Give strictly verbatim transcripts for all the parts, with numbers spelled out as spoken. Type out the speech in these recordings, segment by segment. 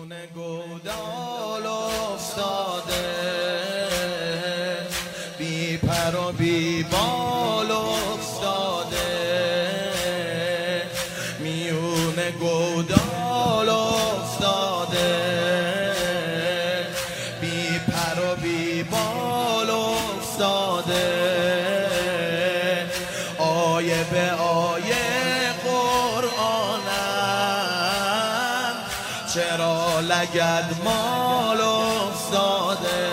میونه گودال افتاده، بی پر و بی بال افتاده، میونه گودال افتاده، بی پر و بی بال افتاده، آیه به آیه قرآنم چرا لگد مال افتاده،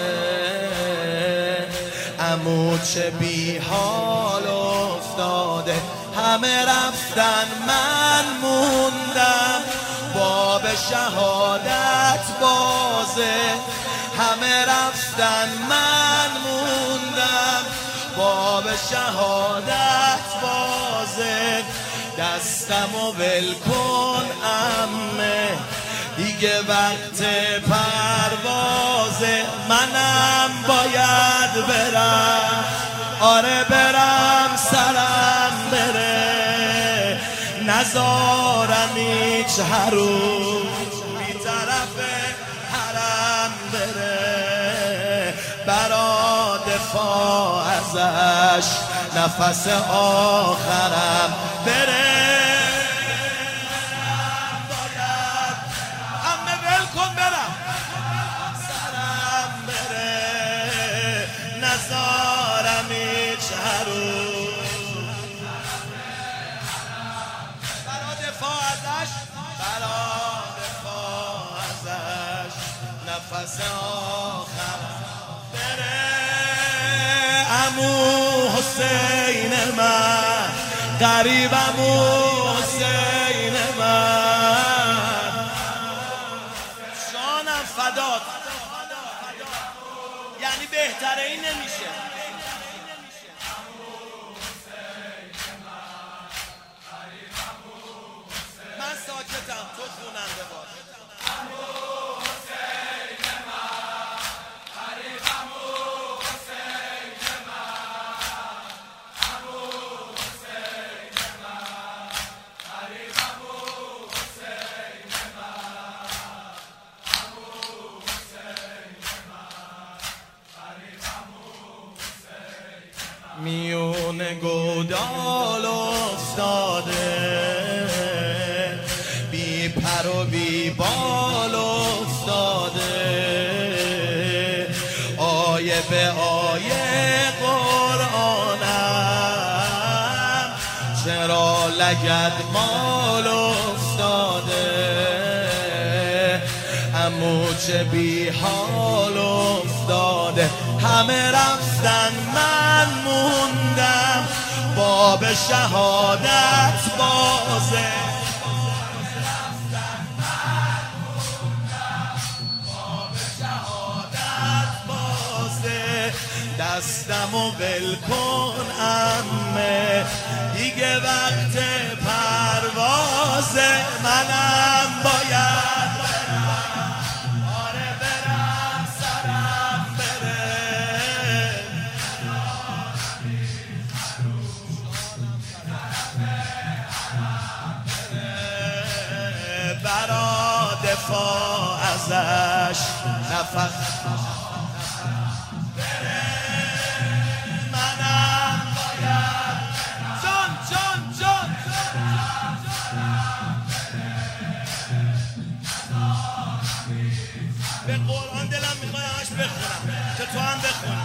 عمو چه بی حال افتاده، همه رفتن من موندم، باب شهادت بازه، همه رفتن من موندم، باب شهادت بازه، دستمو ول کن عمه دیگه وقت پروازه، منم باید برم، آره برم سرم بره، نزارم هیچ حروم بی طرف حرم بره، برا دفاع ازش نفس آخرم بره، نزارم هیچ حروم برا دفاع ازش، برا دفاع ازش نفس آخر بره، عمو حسین من قریب عمو حسین من، جانم فدات، یعنی بهتره این نمیشه. من ساکتم، تو خوننده باش. میونه گودال افتاده، بی پر و بی بال افتاده، آیه به آیه قرآنم چرا لگد مال افتاده، عمو چه بی حال افتاده، همه رفتن من موندم، باب شهادت بازه، باب شهادت بازه، دستمو ول کن عمه دیگه وقت پروازه، منم باید برا دفاع ازش نفس بره، منم باید جان جان جان به قرآن دلم میخوای همش بخونم که تو هم بخونی.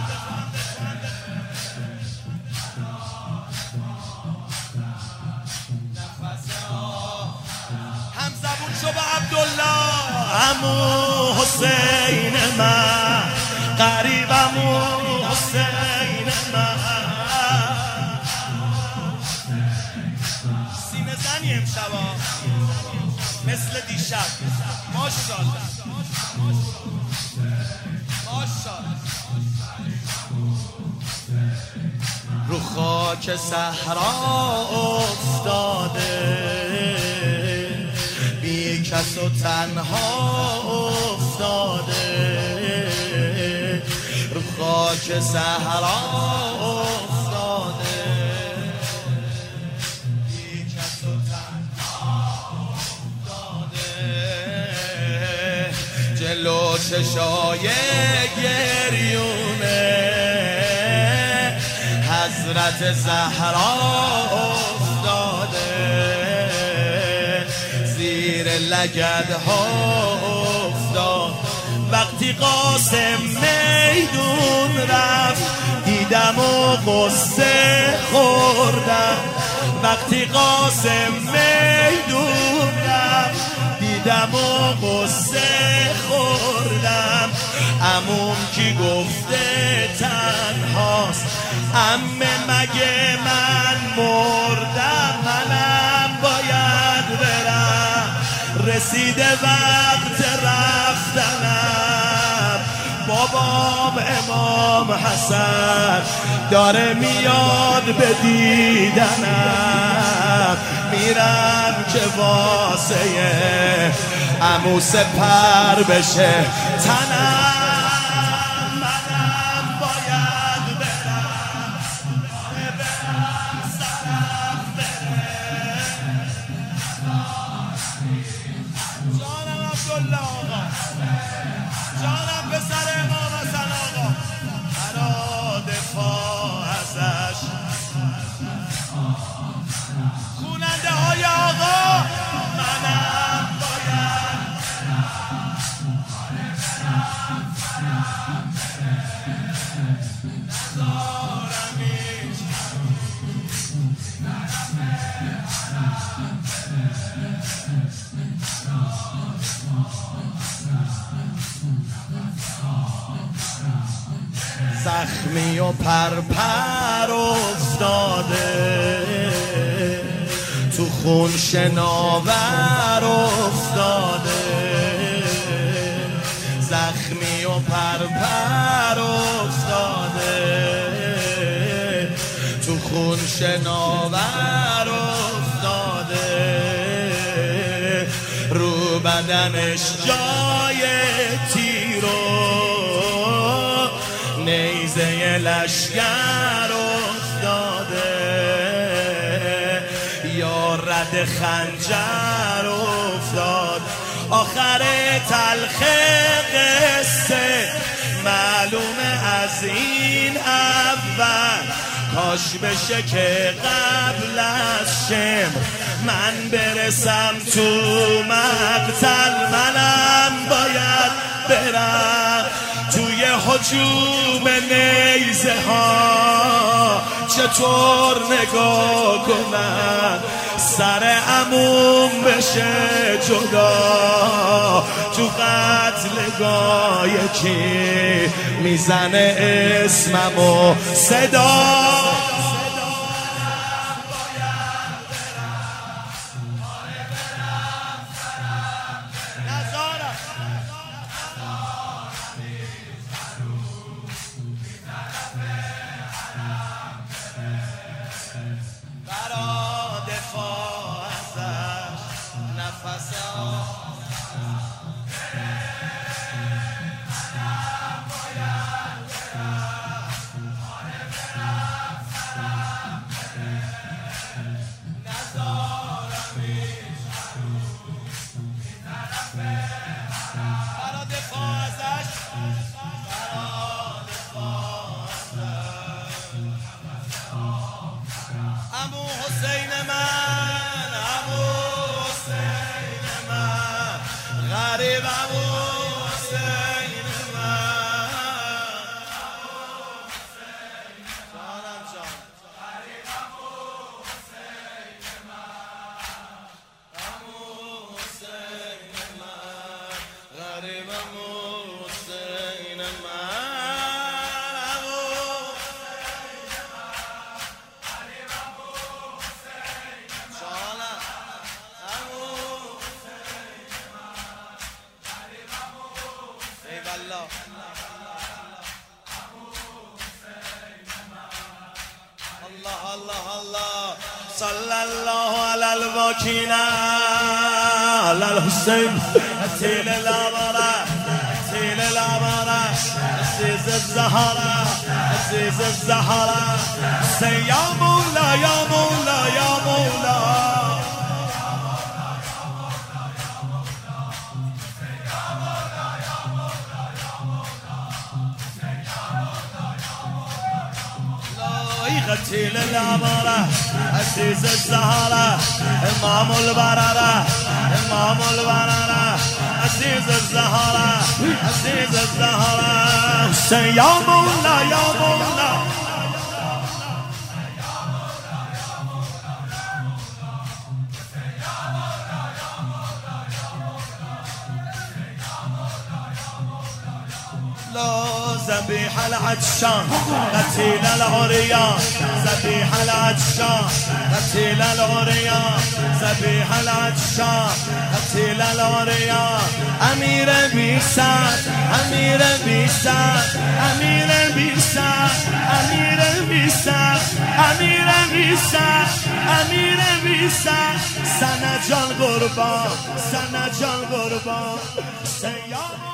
شو با عبدالله عمو حسین من قریب عمو حسین من، سینه زنی امشبا مثل دیشب، ماشاءالله ماشاءالله، رو خاک صحرا افتاده، بی کس و تنها افتاده، رو خاک صحرا افتاده، بی کس و تنها افتاده، لو چشای گریونه حضرت زهرا افتاده زیر لگدها افتاد. وقتی قاسم میدون رفت دیدم و قصه خوردم. وقتی قاسم میدون رفت دیدم و قصه خوردم. عموم کی گفته تنهاست عمه مگه من مردم؟ منم باید برم رسیده وقت رفتنم. بابام امام حسن داره میاد به دیدنم. میرم که واسه عمو سپر بشه تنم. منم باید برم برم سرم بره. جانم عبدالله آقا، جانم پسر امام حسن آقا، مرا دفاع ازش خوننده های آقا. منم باید ندارم هیچ زخمی و پرپر افتاده تو خون شناور افتاده. زخمی و پرپر افتاده تو خون شناور افتاده. رو بدنش جای تیرو نیزه لشگر افتاده. یا رد خنجر افتاد. آخر تلخ قصه معلومه از این اول کاش بشه که قبل از شمر من برسم تو مقتل. منم باید برم توی هجوم نیزه ها. چطور نگاه کنم سر عموم بشه جدا تو قتلگاه کی میزنه اسمم و صدا. عمو حسین من، عمو حسین من، غریب عمو حسین من، جانم جان، غریب عمو حسین من، عمو حسین من، غریب عمو حسین من. الله الله الله صلى الله على الوكيل على الحسين أتيل الأمرة أتيل الأمرة عزيز الزهرة عزيز الزهرة يا مولا يا مولا يا مولا قتيل الأمارة عزيز الزهرة إمام البررة إمام البررة عزيز الزهرة عزيز الزهرة حسين يا مولا يا مولا لا ذبيح العطشان قتيل العريان ذبيح العطشان قتيل العريان ذبيح العطشان قتيل العريان امير بيسان امير بيسان امير بيسان امير بيسان امير بيسان امير بيسان سنه جان قربان سنه جان قربان